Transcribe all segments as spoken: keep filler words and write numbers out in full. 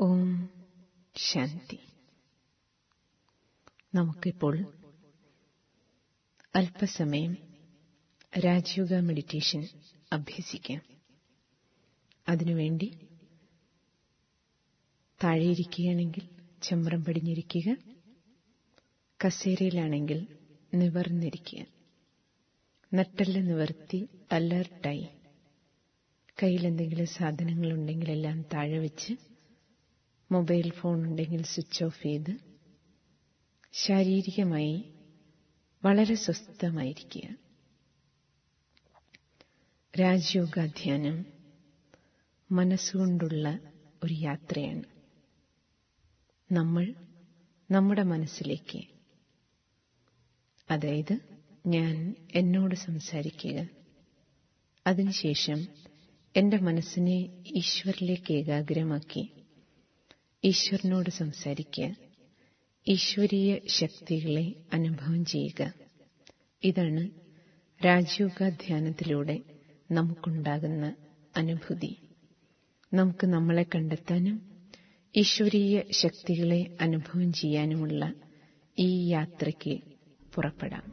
ഓം ശാന്തി. നമുക്കിപ്പോൾ അല്പസമയം രാജയോഗ മെഡിറ്റേഷൻ അഭ്യസിക്കാം. അതിനുവേണ്ടി താഴെയിരിക്കുകയാണെങ്കിൽ ചമ്രം പടിഞ്ഞിരിക്കുക, കസേരയിലാണെങ്കിൽ നിവർന്നിരിക്കുക. നട്ടെല്ല് നിവർത്തി അലർട്ടായി, കയ്യിലെന്തെങ്കിലും സാധനങ്ങളുണ്ടെങ്കിൽ എല്ലാം താഴെ വെച്ച്, മൊബൈൽ ഫോൺ ഉണ്ടെങ്കിൽ സ്വിച്ച് ഓഫ് ചെയ്ത് ശാരീരികമായി വളരെ സ്വസ്ഥമായിരിക്കുക. രാജയോഗാധ്യാനം മനസ്സുകൊണ്ടുള്ള ഒരു യാത്രയാണ്. നമ്മൾ നമ്മുടെ മനസ്സിലേക്ക്, അതായത് ഞാൻ എന്നോട് സംസാരിക്കുക, അതിനുശേഷം എന്റെ മനസ്സിനെ ഈശ്വരിലേക്ക് ഏകാഗ്രമാക്കി ഈശ്വരനോട് സംസാരിക്കുക, ഈശ്വരീയ ശക്തികളെ അനുഭവം ചെയ്യുക. ഇതാണ് രാജയോഗാധ്യാനത്തിലൂടെ നമുക്കുണ്ടാകുന്ന അനുഭൂതി. നമുക്ക് നമ്മളെ കണ്ടെത്താനും ഈശ്വരീയ ശക്തികളെ അനുഭവം ചെയ്യാനുമുള്ള ഈ യാത്രയ്ക്ക് പുറപ്പെടാം.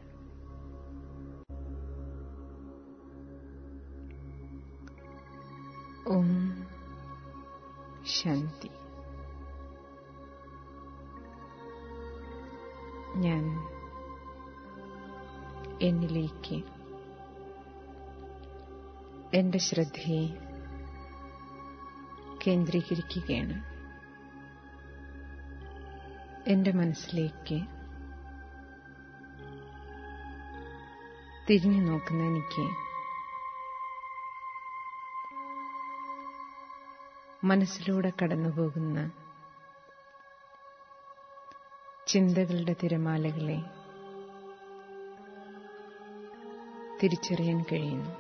ഓം ശാന്തി. ഞാൻ എന്നിലേക്ക് എന്റെ ശ്രദ്ധയെ കേന്ദ്രീകരിക്കുകയാണ്. എന്റെ മനസ്സിലേക്ക് തിരിഞ്ഞു നോക്കുന്ന എനിക്ക് മനസ്സിലൂടെ കടന്നുപോകുന്ന ചിന്തകളുടെ തിരമാലകളെ തിരിച്ചറിയാൻ കഴിയുന്നു.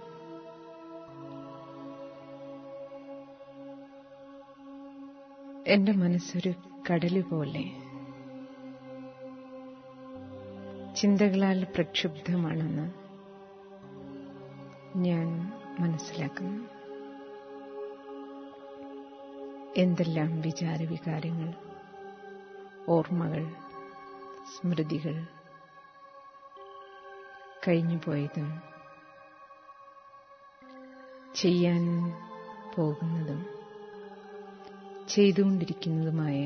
എന്റെ മനസ്സൊരു കടല് പോലെ ചിന്തകളാൽ പ്രക്ഷുബ്ധമാണെന്ന് ഞാൻ മനസ്സിലാക്കുന്നു. എന്തെല്ലാം വിചാരവികാരങ്ങൾ, ഓർമ്മകൾ, സ്മൃതികൾ, കഴിഞ്ഞുപോയതും ചെയ്യാൻ പോകുന്നതും ചെയ്തുകൊണ്ടിരിക്കുന്നതുമായ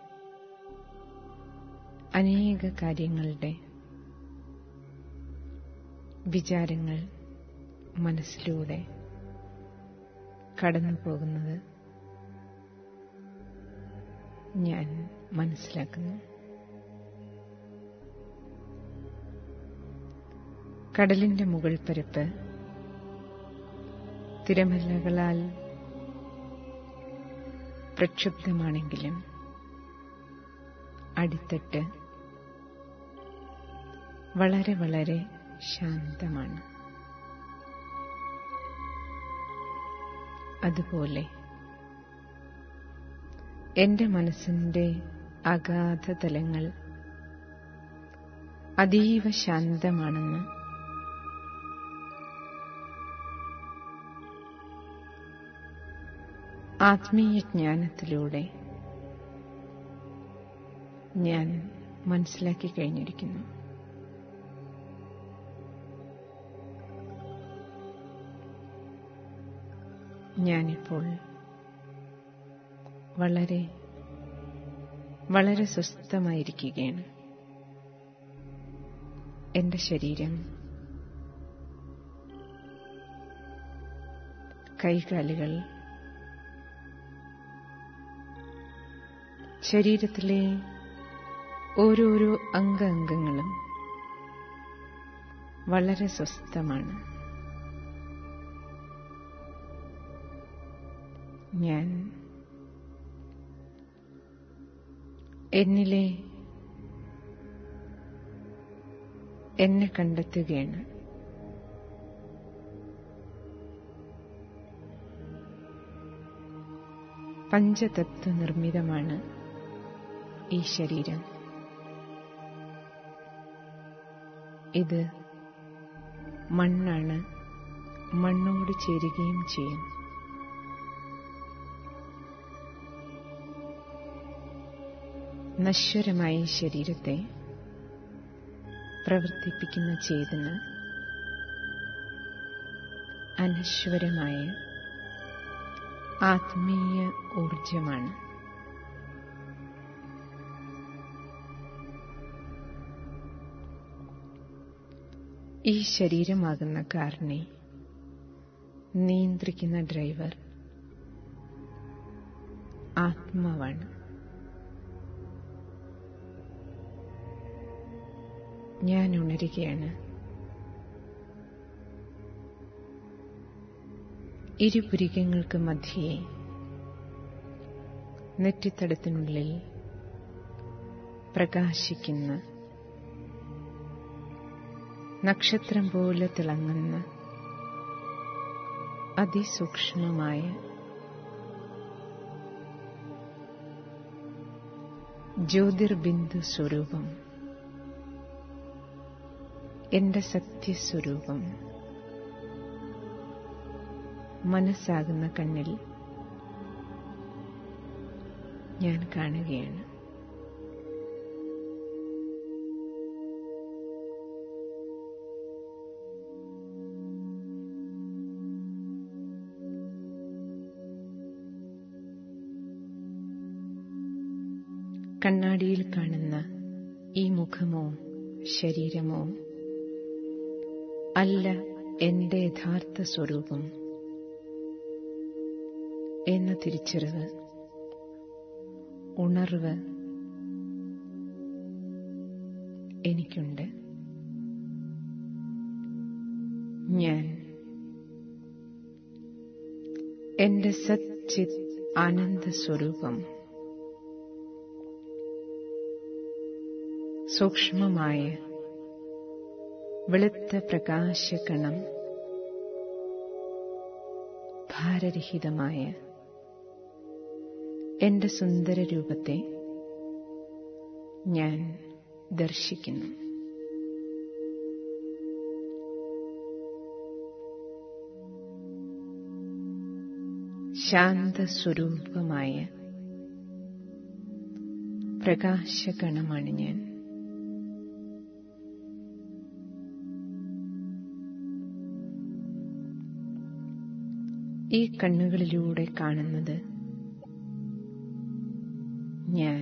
അനേക കാര്യങ്ങളുടെ വിചാരങ്ങൾ മനസ്സിലൂടെ കടന്നു പോകുന്നത് ഞാൻ മനസ്സിലാക്കുന്നു. കടലിന്റെ മുകൾ പരപ്പ് തിരമാലകളാൽ പ്രക്ഷുബ്ധമാണെങ്കിലും അടിത്തട്ട് വളരെ വളരെ ശാന്തമാണ്. അതുപോലെ എന്റെ മനസ്സിന്റെ അഗാധ തലങ്ങൾ അതീവ ശാന്തമാണെന്ന് ആത്മീയ ജ്ഞാനത്തിലൂടെ ഞാൻ മനസ്സിലാക്കി കഴിഞ്ഞിരിക്കുന്നു. ഞാനിപ്പോൾ വളരെ വളരെ സ്വസ്ഥമായിരിക്കുകയാണ്. എന്റെ ശരീരം, കൈകാലുകൾ, ശരീരത്തിലെ ഓരോരോ അംഗങ്ങളും വളരെ സ്വസ്ഥമാണ്. ഞാൻ എന്നിലെ എന്നെ കണ്ടെത്തുകയാണ്. പഞ്ചതത്വ നിർമ്മിതമാണ് ഈ ശരീരം. ഇത് മണ്ണാണ്, മണ്ണോട് ചേരുകയും ചെയ്യും. നശ്വരമായ ശരീരത്തെ പ്രവർത്തിപ്പിക്കുന്ന ചേതന അനശ്വരമായ ആത്മീയ ഊർജമാണ്. ഈ ശരീരമാകുന്ന കാറിനെ നിയന്ത്രിക്കുന്ന ഡ്രൈവർ ആത്മാവാണ്. ഞാൻ ഉണരുകയാണ്. ഇരുപുരികങ്ങൾക്ക് മധ്യേ നെറ്റിത്തടത്തിനുള്ളിൽ പ്രകാശിക്കുന്ന നക്ഷത്രം പോലെ തിളങ്ങുന്ന അതിസൂക്ഷ്മമായ ജ്യോതിർബിന്ദു സ്വരൂപം, എന്റെ സത്യസ്വരൂപം മനസ്സാകുന്ന കണ്ണിൽ ഞാൻ കാണുകയാണ്. കണ്ണാടിയിൽ കാണുന്ന ഈ മുഖമോ ശരീരമോ അല്ല എന്റെ യഥാർത്ഥ സ്വരൂപം എന്ന തിരിച്ചറിവ്, ഉണർവ് എനിക്കുണ്ട്. ഞാൻ എന്റെ സച്ചിത് ആനന്ദ സ്വരൂപം സൂക്ഷ്മമായ വെളുത്ത പ്രകാശകണം ഭാരരഹിതമായ എന്റെ സുന്ദര രൂപത്തെ ഞാൻ ദർശിക്കുന്നു. ശാന്തസ്വരൂപമായ പ്രകാശകണമാണ് ഞാൻ. ഈ കണ്ണുകളിലൂടെ കാണുന്നത് ഞാൻ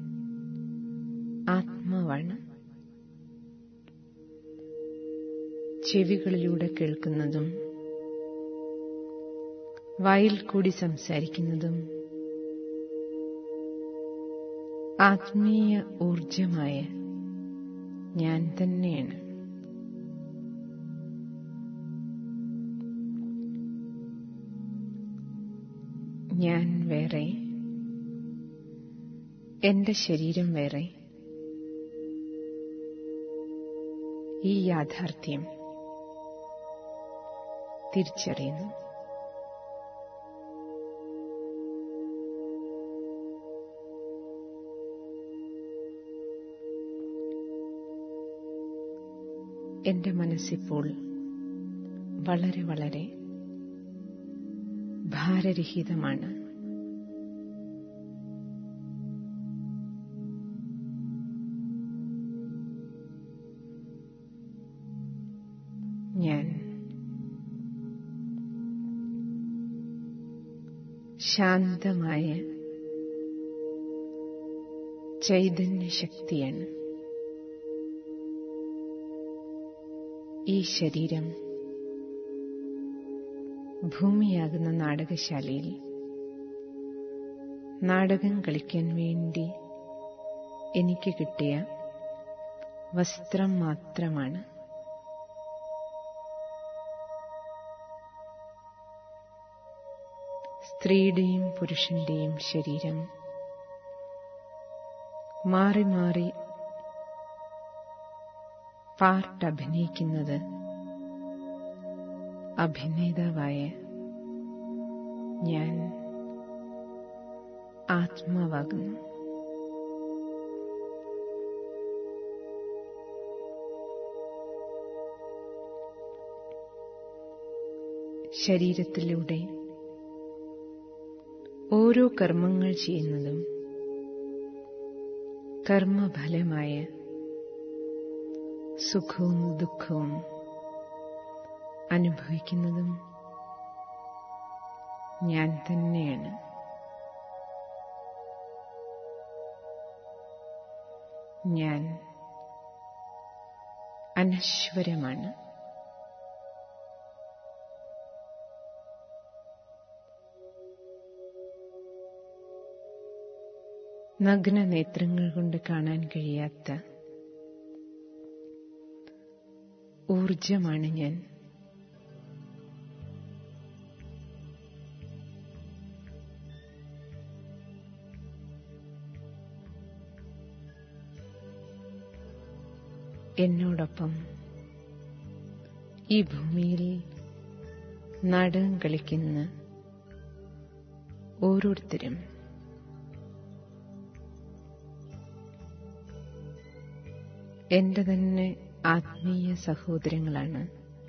ആത്മാവാണ്. ചെവികളിലൂടെ കേൾക്കുന്നതും വായിൽ കൂടി സംസാരിക്കുന്നതും ആത്മീയ ഊർജമായ ഞാൻ തന്നെയാണ്. ഞാൻ വേറെ, എന്റെ ശരീരം വേറെ. ഈ യാഥാർത്ഥ്യം തിരിച്ചറിയുന്നു. എന്റെ മനസ്സിപ്പോൾ വളരെ വളരെ ഭാരരഹിതമാണ്. ഞാൻ ശാന്തമായ ചൈതന്യശക്തിയാണ്. ഈ ശരീരം ഭൂമിയാകുന്ന നാടകശാലയിൽ നാടകം കളിക്കാൻ വേണ്ടി എനിക്ക് കിട്ടിയ വസ്ത്രം മാത്രമാണ്. സ്ത്രീയുടെയും പുരുഷന്റെയും ശരീരം മാറി മാറി പാർട്ട് അഭിനയിക്കുന്നത് അഭിനേതാവായ ഞാൻ ആത്മാവാകുന്നു. ശരീരത്തിലൂടെ ഓരോ കർമ്മങ്ങൾ ചെയ്യുന്നതും കർമ്മഫലമായ സുഖവും ദുഃഖവും അനുഭവിക്കുന്നതും ഞാൻ തന്നെയാണ്. ഞാൻ അനശ്വരമാണ്. നഗ്ന നേത്രങ്ങൾ കൊണ്ട് കാണാൻ കഴിയാത്ത ഊർജമാണ് ഞാൻ. എന്നോടൊപ്പം ഈ ഭൂമിയിൽ നാടകം കളിക്കുന്ന ഓരോരുത്തരും എന്റെ തന്നെ ആത്മീയ സഹോദരങ്ങളാണ്.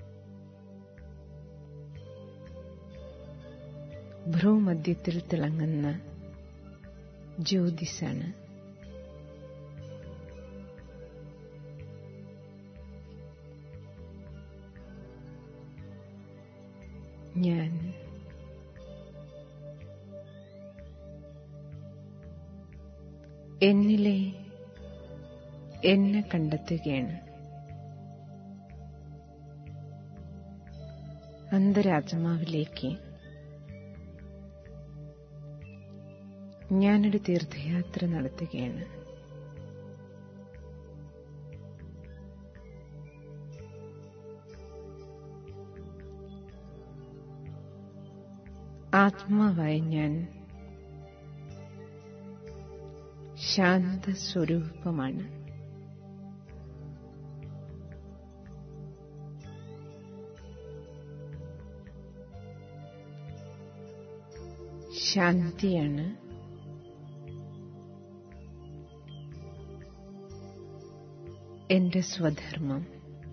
ഭ്രൂമധ്യത്തിൽ തിളങ്ങുന്ന ജ്യോതിസാണ്. ഞാൻ എന്നിലെ എന്നെ കണ്ടെത്തുകയാണ്. അന്തരാത്മാവിലേക്ക് ഞാനൊരു തീർത്ഥയാത്ര നടത്തുകയാണ്. ആത്മാവായ ഞാൻ ശാന്തസ്വരൂപമാണ്. ശാന്തിയാണ് എന്റെ സ്വധർമ്മം.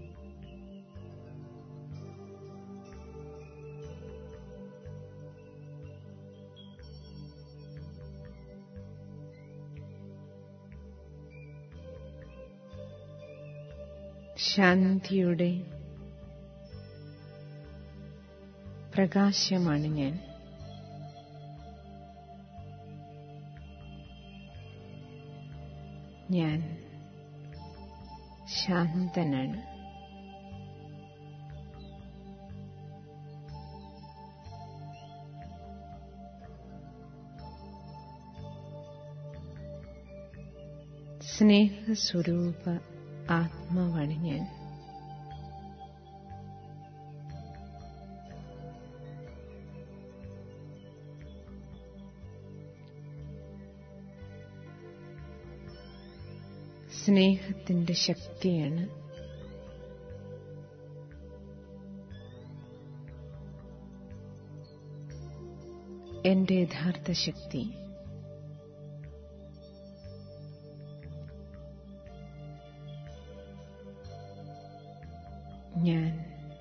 ശാന്തിയുടെ പ്രകാശമാണ് ഞാൻ. ഞാൻ ശാന്തനാണ്. സ്നേഹസ്വരൂപ ആത്മാവാണ് ഞാൻ. സ്നേഹത്തിന്റെ ശക്തിയാണ് എന്റെ യഥാർത്ഥ ശക്തി. ഞാൻ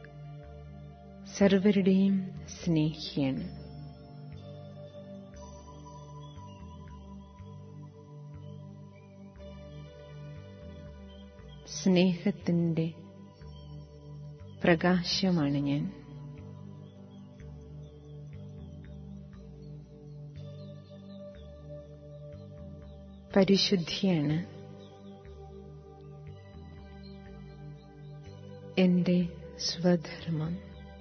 സർവരുടെയും സ്നേഹിയാണ്. സ്നേഹത്തിന്റെ പ്രകാശമാണ് ഞാൻ. പരിശുദ്ധിയാണ് എന്റെ സ്വധർമ്മം.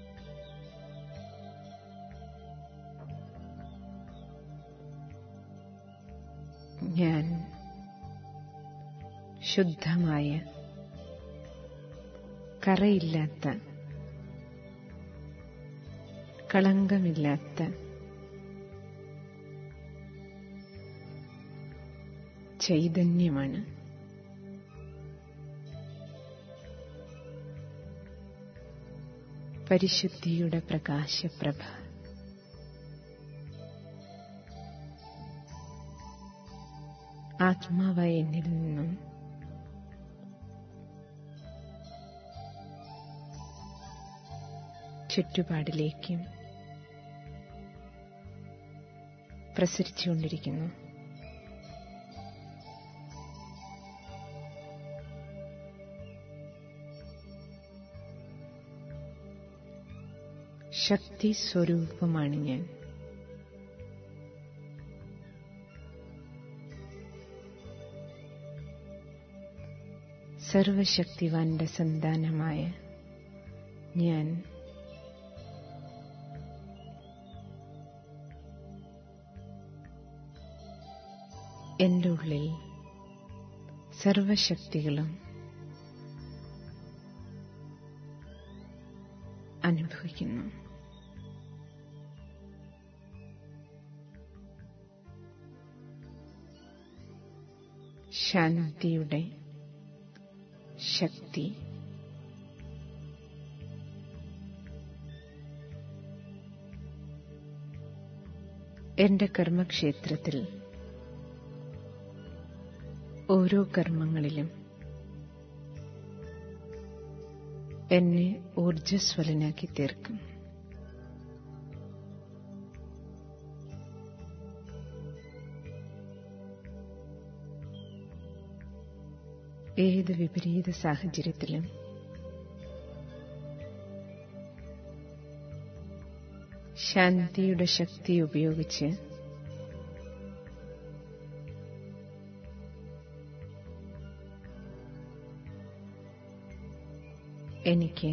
ഞാൻ ശുദ്ധമായ കറയില്ലാത്ത കളങ്കമില്ലാത്ത ചൈതന്യമാണ്. പരിശുദ്ധിയുടെ പ്രകാശപ്രഭ. ആത്മാവായ എന്നിൽ നിന്നും ചുറ്റുപാടിലേക്കും പ്രസരിച്ചുകൊണ്ടിരിക്കുന്നു. ശക്തി സ്വരൂപമാണ് ഞാൻ. സർവശക്തിവാന്റെ സന്താനമായ ഞാൻ എൻ്റെ ഉള്ളിൽ സർവശക്തികളും അനുഭവിക്കുന്നു. ശാന്തിയുടെ ശക്തി എന്റെ കർമ്മക്ഷേത്രത്തിൽ ഓരോ കർമ്മങ്ങളിലും എന്നെ ഊർജ്ജസ്വലനാക്കി തീർക്കും. ഏത് വിപരീത സാഹചര്യത്തിലും ശാന്തിയുടെ ശക്തി ഉപയോഗിച്ച് എനിക്ക്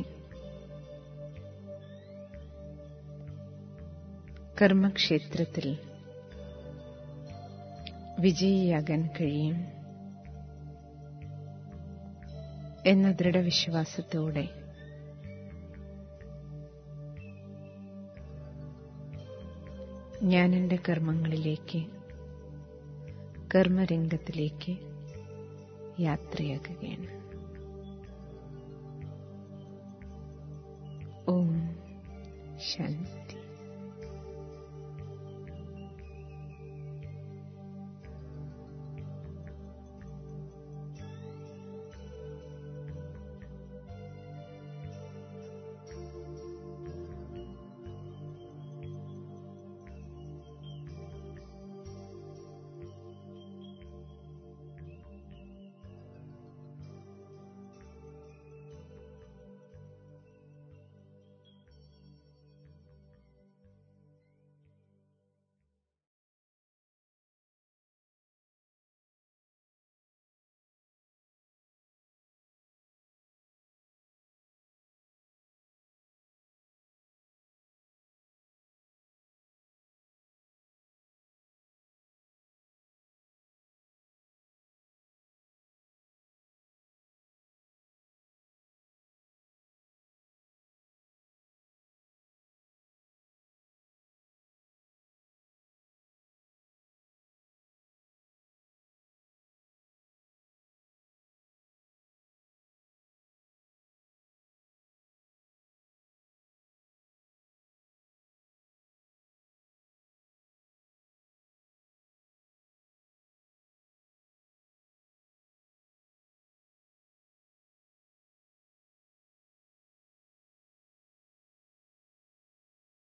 കർമ്മക്ഷേത്രത്തിൽ വിജയിയാകാൻ കഴിയും എന്ന ദൃഢവിശ്വാസത്തോടെ ഞാൻ എൻ്റെ കർമ്മങ്ങളിലേക്ക്, കർമ്മരംഗത്തിലേക്ക് യാത്രയാക്കുകയാണ്. ഓം ശാന്തി.